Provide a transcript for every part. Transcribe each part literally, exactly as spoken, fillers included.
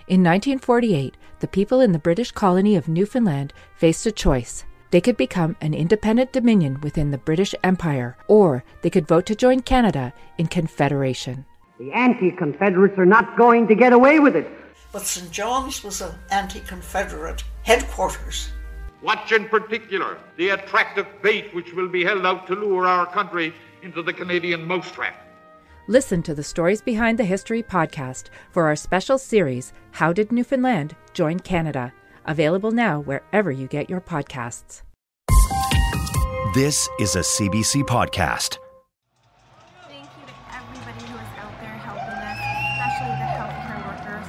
In nineteen forty-eight, the people in the British colony of Newfoundland faced a choice. They could become an independent dominion within the British Empire, or they could vote to join Canada in Confederation. The anti-Confederates are not going to get away with it. But Saint John's was an anti-Confederate headquarters. Watch in particular the attractive bait which will be held out to lure our country into the Canadian mousetrap. Listen to the Stories Behind the History podcast for our special series, How Did Newfoundland Join Canada? Available now wherever you get your podcasts. This is a C B C podcast. Thank you to everybody who is out there helping us, especially the healthcare workers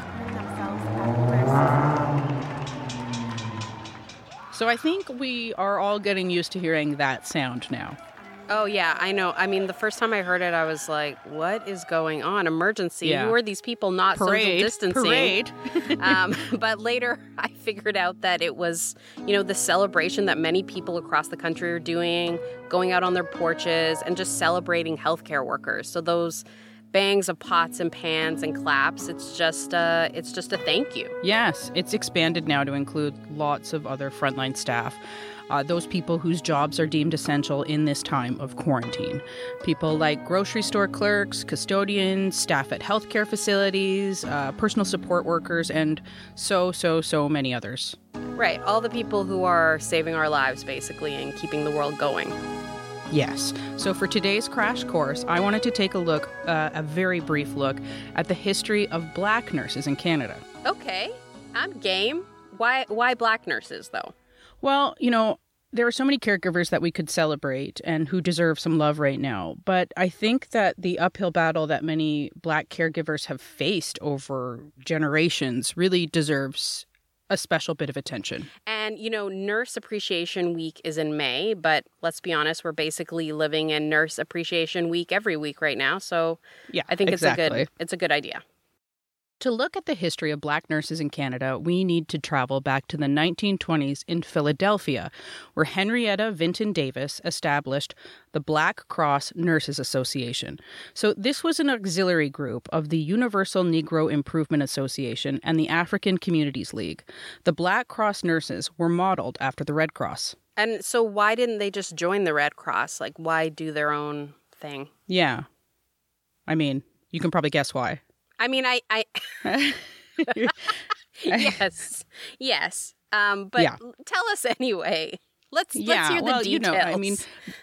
putting themselves at risk. So I think we are all getting used to hearing that sound now. Oh, yeah, I know. I mean, the first time I heard it, I was like, what is going on? Emergency? Yeah. Who are these people not Parade. social distancing? Parade. um, but later, I figured out that it was, you know, the celebration that many people across the country are doing, going out on their porches and just celebrating healthcare workers. So those bangs of pots and pans and claps, it's just, uh, it's just a thank you. Yes, it's expanded now to include lots of other frontline staff. Uh, those people whose jobs are deemed essential in this time of quarantine. People like grocery store clerks, custodians, staff at healthcare facilities, uh, personal support workers, and so, so, so many others. Right, all the people who are saving our lives, basically, and keeping the world going. Yes. So for today's crash course, I wanted to take a look, uh, a very brief look, at the history of Black nurses in Canada. Okay, I'm game. Why, why Black nurses, though? Well, you know, there are so many caregivers that we could celebrate and who deserve some love right now. But I think that the uphill battle that many Black caregivers have faced over generations really deserves a special bit of attention. And, you know, Nurse Appreciation Week is in May, but let's be honest, we're basically living in Nurse Appreciation Week every week right now. So yeah, I think exactly. it's a good it's a good idea. To look at the history of Black nurses in Canada, we need to travel back to the nineteen twenties in Philadelphia, where Henrietta Vinton Davis established the Black Cross Nurses Association. So this was an auxiliary group of the Universal Negro Improvement Association and the African Communities League. The Black Cross nurses were modeled after the Red Cross. And so why didn't they just join the Red Cross? Like, why do their own thing? Yeah. I mean, you can probably guess why. I mean, I, I yes, yes. Um, but yeah. Tell us anyway. Let's yeah, let's hear the well, details. You know, I mean,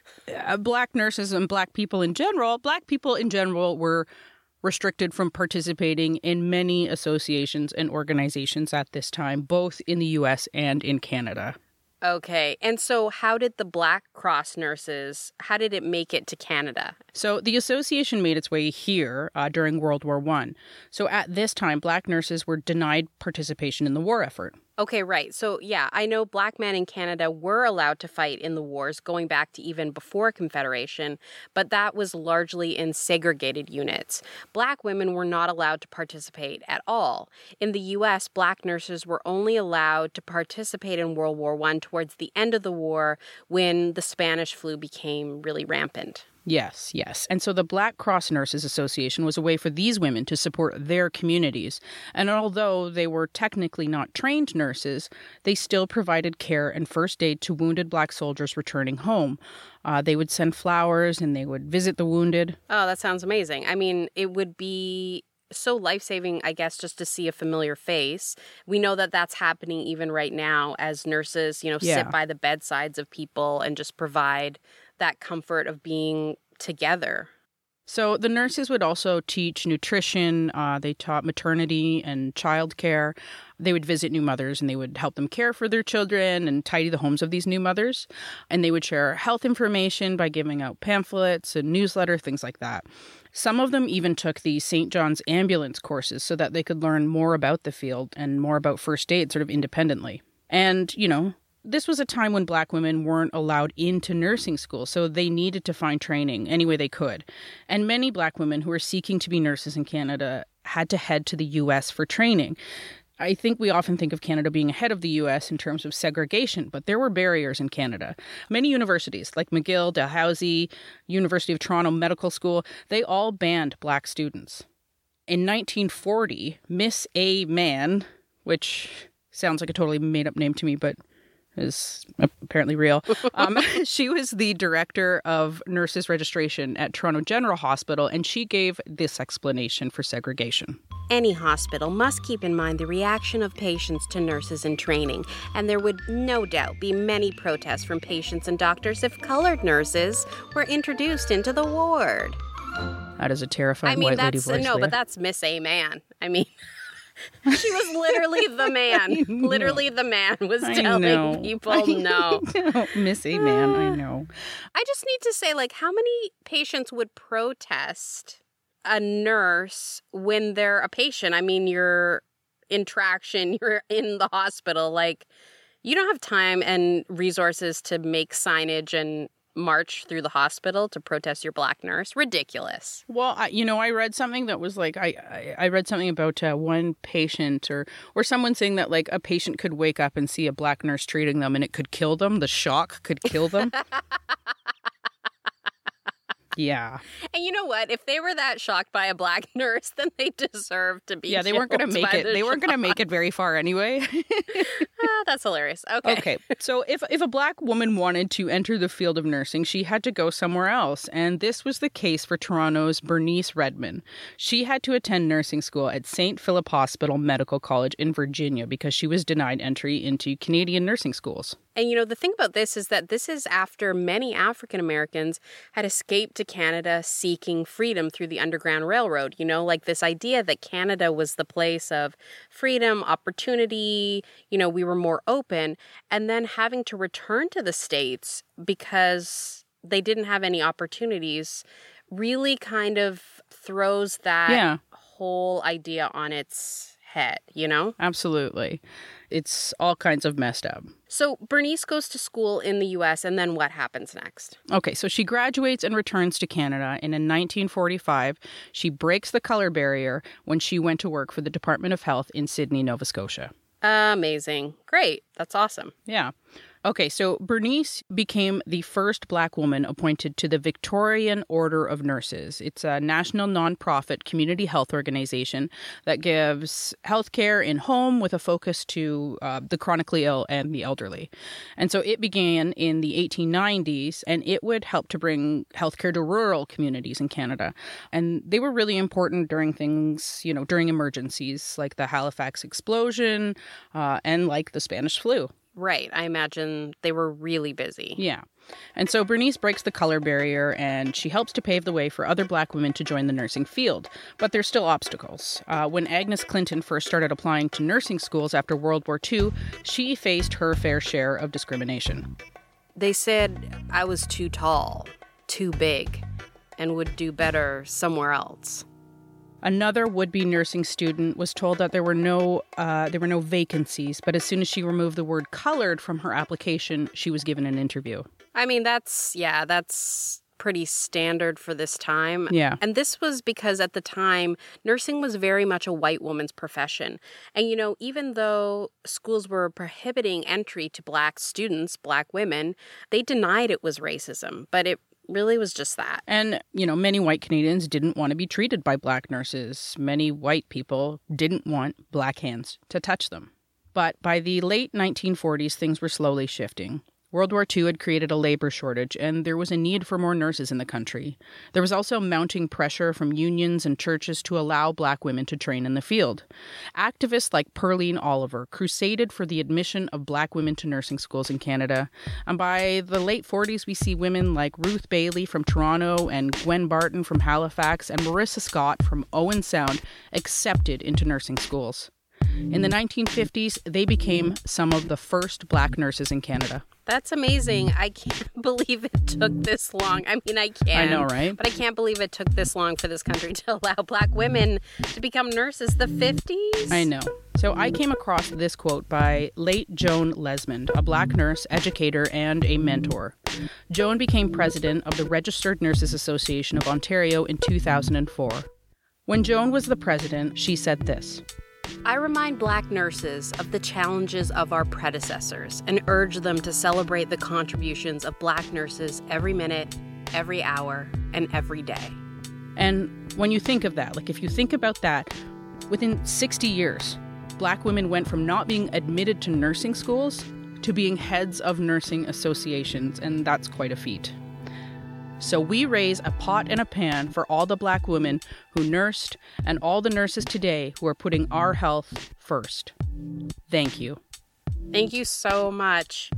uh, Black nurses and Black people in general, Black people in general were restricted from participating in many associations and organizations at this time, both in the U S and in Canada. Okay. And so how did the Black Cross nurses, how did it make it to Canada? So the association made its way here uh, during World War One. So at this time, Black nurses were denied participation in the war effort. Okay, right. So, yeah, I know Black men in Canada were allowed to fight in the wars going back to even before Confederation, but that was largely in segregated units. Black women were not allowed to participate at all. In the U S, Black nurses were only allowed to participate in World War One towards the end of the war when the Spanish flu became really rampant. Yes, yes. And so the Black Cross Nurses Association was a way for these women to support their communities. And although they were technically not trained nurses, they still provided care and first aid to wounded Black soldiers returning home. Uh, they would send flowers and they would visit the wounded. Oh, that sounds amazing. I mean, it would be so life-saving, I guess, just to see a familiar face. We know that that's happening even right now as nurses, you know, yeah. sit by the bedsides of people and just provide that comfort of being together. So the nurses would also teach nutrition. Uh, they taught maternity and childcare. They would visit new mothers and they would help them care for their children and tidy the homes of these new mothers. And they would share health information by giving out pamphlets and newsletter, things like that. Some of them even took the Saint John's ambulance courses so that they could learn more about the field and more about first aid sort of independently. And, you know, this was a time when Black women weren't allowed into nursing school, so they needed to find training any way they could. And many Black women who were seeking to be nurses in Canada had to head to the U S for training. I think we often think of Canada being ahead of the U S in terms of segregation, but there were barriers in Canada. Many universities, like McGill, Dalhousie, University of Toronto Medical School, they all banned Black students. In nineteen forty, Miss A. Mann, which sounds like a totally made-up name to me, but is apparently real. Um, she was the director of nurses registration at Toronto General Hospital, and she gave this explanation for segregation. Any hospital must keep in mind the reaction of patients to nurses in training, and there would no doubt be many protests from patients and doctors if colored nurses were introduced into the ward. That is a terrifying I mean, white lady that's, voice. No, Leah. But that's Miss A. Mann. I mean... She was literally the man. Literally the man was telling people no. no. Miss A. Mann, I know. I just need to say, like, how many patients would protest a nurse when they're a patient? I mean, you're in traction, you're in the hospital. Like, you don't have time and resources to make signage and march through the hospital to protest your black nurse. Ridiculous. Well, I, you know, I read something that was like, I, I, I read something about uh, one patient or, or someone saying that like a patient could wake up and see a black nurse treating them and it could kill them. The shock could kill them. Yeah. And you know what? If they were that shocked by a black nurse, then they deserve to be Yeah, they weren't going to make it. The they weren't going to make it very far anyway. ah, that's hilarious. Okay. Okay. So if if a black woman wanted to enter the field of nursing, she had to go somewhere else. And this was the case for Toronto's Bernice Redman. She had to attend nursing school at Saint Philip Hospital Medical College in Virginia because she was denied entry into Canadian nursing schools. And, you know, the thing about this is that this is after many African Americans had escaped to Canada seeking freedom through the Underground Railroad. You know, like this idea that Canada was the place of freedom, opportunity, you know, we were more open. And then having to return to the States because they didn't have any opportunities really kind of throws that yeah. whole idea on its head, you know? Absolutely. It's all kinds of messed up. So Bernice goes to school in the U S, and then what happens next? Okay, so she graduates and returns to Canada, and in nineteen forty-five, she breaks the color barrier when she went to work for the Department of Health in Sydney, Nova Scotia. Amazing. Great. That's awesome. Yeah. Okay, so Bernice became the first black woman appointed to the Victorian Order of Nurses. It's a national nonprofit community health organization that gives healthcare in home with a focus to uh, the chronically ill and the elderly. And so it began in the eighteen nineties, and it would help to bring healthcare to rural communities in Canada. And they were really important during things, you know, during emergencies like the Halifax explosion uh, and like the Spanish flu. Right. I imagine they were really busy. Yeah. And so Bernice breaks the color barrier and she helps to pave the way for other black women to join the nursing field. But there's still obstacles. Uh, when Agnes Clinton first started applying to nursing schools after World War Two, she faced her fair share of discrimination. They said I was too tall, too big, and would do better somewhere else. Another would-be nursing student was told that there were no uh, there were no vacancies, but as soon as she removed the word colored from her application, she was given an interview. I mean, that's, yeah, that's pretty standard for this time. Yeah. And this was because at the time, nursing was very much a white woman's profession. And, you know, even though schools were prohibiting entry to black students, black women, they denied it was racism, but it really was just that. And, you know, many white Canadians didn't want to be treated by black nurses. Many white people didn't want black hands to touch them. But by the late nineteen forties, things were slowly shifting. World War Two had created a labor shortage, and there was a need for more nurses in the country. There was also mounting pressure from unions and churches to allow black women to train in the field. Activists like Pearline Oliver crusaded for the admission of black women to nursing schools in Canada. And by the late forties, we see women like Ruth Bailey from Toronto and Gwen Barton from Halifax and Marissa Scott from Owen Sound accepted into nursing schools. In the nineteen fifties, they became some of the first black nurses in Canada. That's amazing. I can't believe it took this long. I mean, I can. I know, right? But I can't believe it took this long for this country to allow black women to become nurses. The fifties? I know. So I came across this quote by late Joan Lesmond, a black nurse, educator, and a mentor. Joan became president of the Registered Nurses Association of Ontario in two thousand four. When Joan was the president, she said this: I remind black nurses of the challenges of our predecessors and urge them to celebrate the contributions of black nurses every minute, every hour, and every day. And when you think of that, like if you think about that, within sixty years, Black women went from not being admitted to nursing schools to being heads of nursing associations, and that's quite a feat. So we raise a pot and a pan for all the Black women who nursed and all the nurses today who are putting our health first. Thank you. Thank you so much.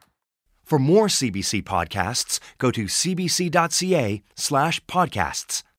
For more C B C podcasts, go to cbc.ca slash podcasts.